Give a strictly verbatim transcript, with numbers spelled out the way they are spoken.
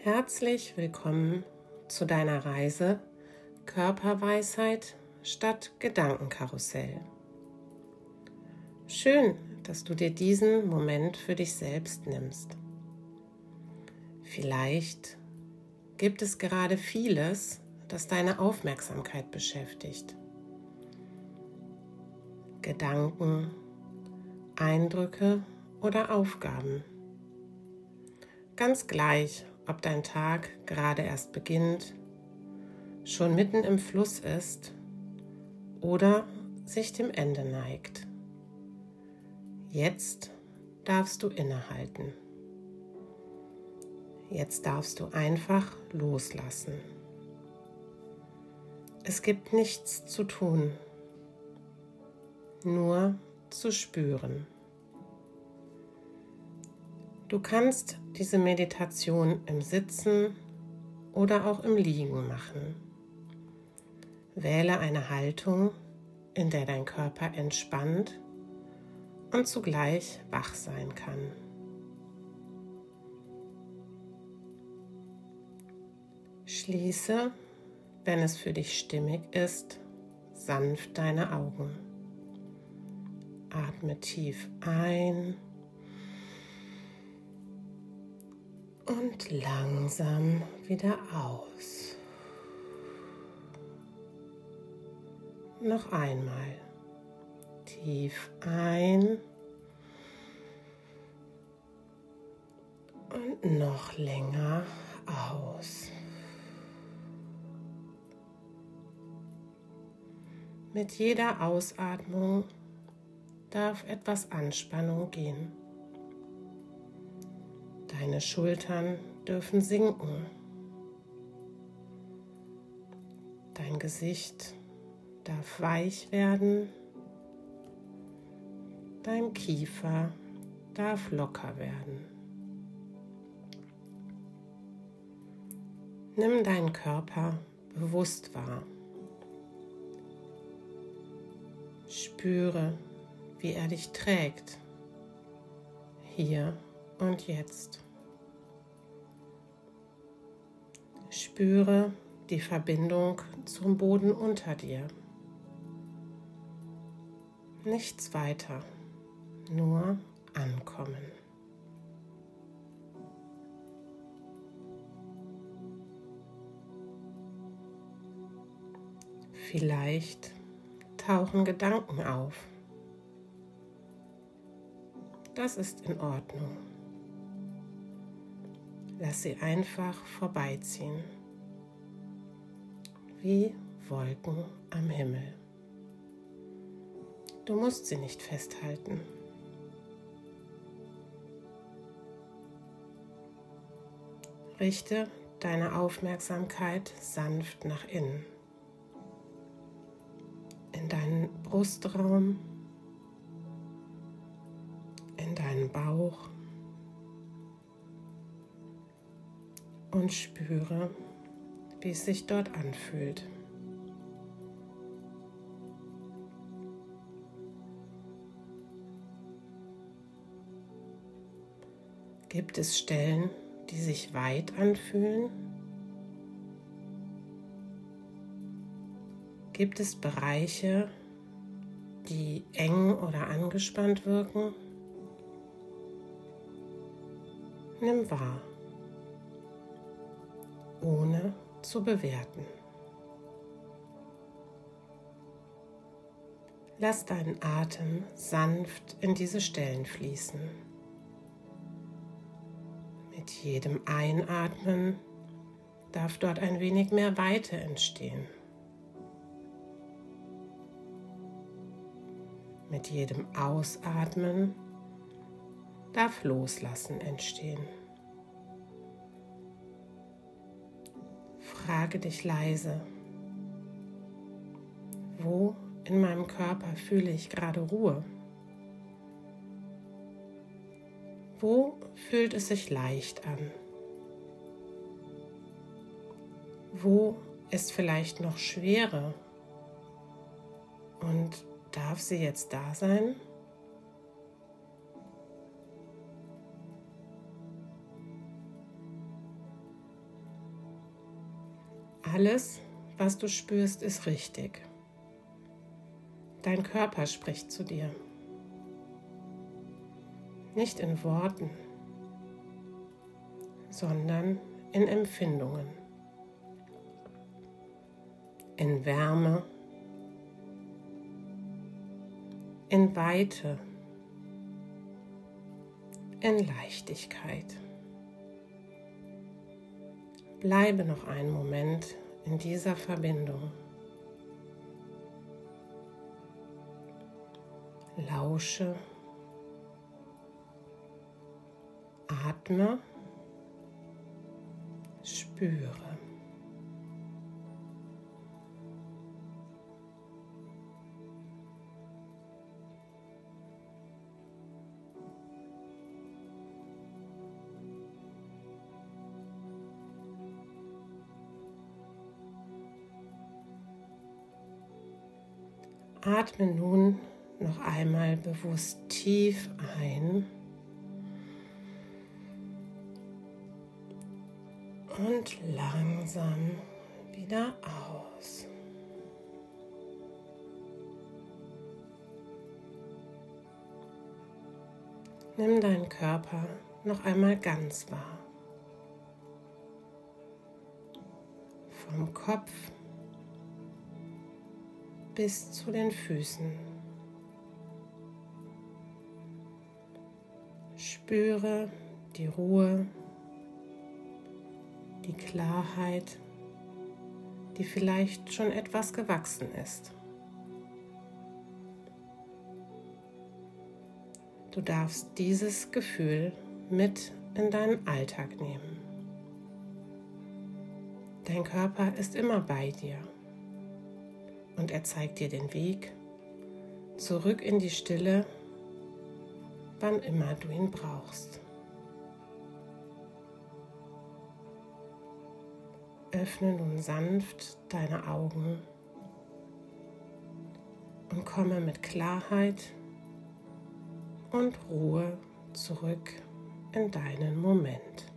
Herzlich willkommen zu deiner Reise Körperweisheit statt Gedankenkarussell. Schön, dass du dir diesen Moment für dich selbst nimmst. Vielleicht gibt es gerade vieles, das deine Aufmerksamkeit beschäftigt. Gedanken, Eindrücke oder Aufgaben. Ganz gleich, ob dein Tag gerade erst beginnt, schon mitten im Fluss ist oder sich dem Ende neigt. Jetzt darfst du innehalten. Jetzt darfst du einfach loslassen. Es gibt nichts zu tun, nur zu spüren. Du kannst diese Meditation im Sitzen oder auch im Liegen machen. Wähle eine Haltung, in der dein Körper entspannt und zugleich wach sein kann. Schließe, wenn es für dich stimmig ist, sanft deine Augen. Atme tief ein und langsam wieder aus. Noch einmal. Tief ein und noch länger aus. Mit jeder Ausatmung darf etwas Anspannung gehen. Deine Schultern dürfen sinken. Dein Gesicht darf weich werden. Dein Kiefer darf locker werden. Nimm deinen Körper bewusst wahr. Spüre, wie er dich trägt, hier und jetzt. Spüre die Verbindung zum Boden unter dir. Nichts weiter, nur ankommen. Vielleicht tauchen Gedanken auf. Das ist in Ordnung. Lass sie einfach vorbeiziehen, wie Wolken am Himmel. Du musst sie nicht festhalten. Richte deine Aufmerksamkeit sanft nach innen, in deinen Brustraum, in deinen Bauch und spüre, wie es sich dort anfühlt. Gibt es Stellen, die sich weit anfühlen? Gibt es Bereiche, die eng oder angespannt wirken? Nimm wahr, ohne zu bewerten. Lass deinen Atem sanft in diese Stellen fließen. Mit jedem Einatmen darf dort ein wenig mehr Weite entstehen. Mit jedem Ausatmen darf Loslassen entstehen. Frage dich leise, wo in meinem Körper fühle ich gerade Ruhe? Wo fühlt es sich leicht an? Wo ist vielleicht noch Schwere? Und darf sie jetzt da sein? Alles, was du spürst, ist richtig. Dein Körper spricht zu dir. Nicht in Worten, sondern in Empfindungen, in Wärme, in Weite, in Leichtigkeit. Bleibe noch einen Moment in dieser Verbindung. Lausche, atme, spüre. Atme nun noch einmal bewusst tief ein und langsam wieder aus. Nimm deinen Körper noch einmal ganz wahr. Vom Kopf bis zu den Füßen. Spüre die Ruhe, die Klarheit, die vielleicht schon etwas gewachsen ist. Du darfst dieses Gefühl mit in deinen Alltag nehmen. Dein Körper ist immer bei dir und er zeigt dir den Weg zurück in die Stille, wann immer du ihn brauchst. Öffne nun sanft deine Augen und komme mit Klarheit und Ruhe zurück in deinen Moment.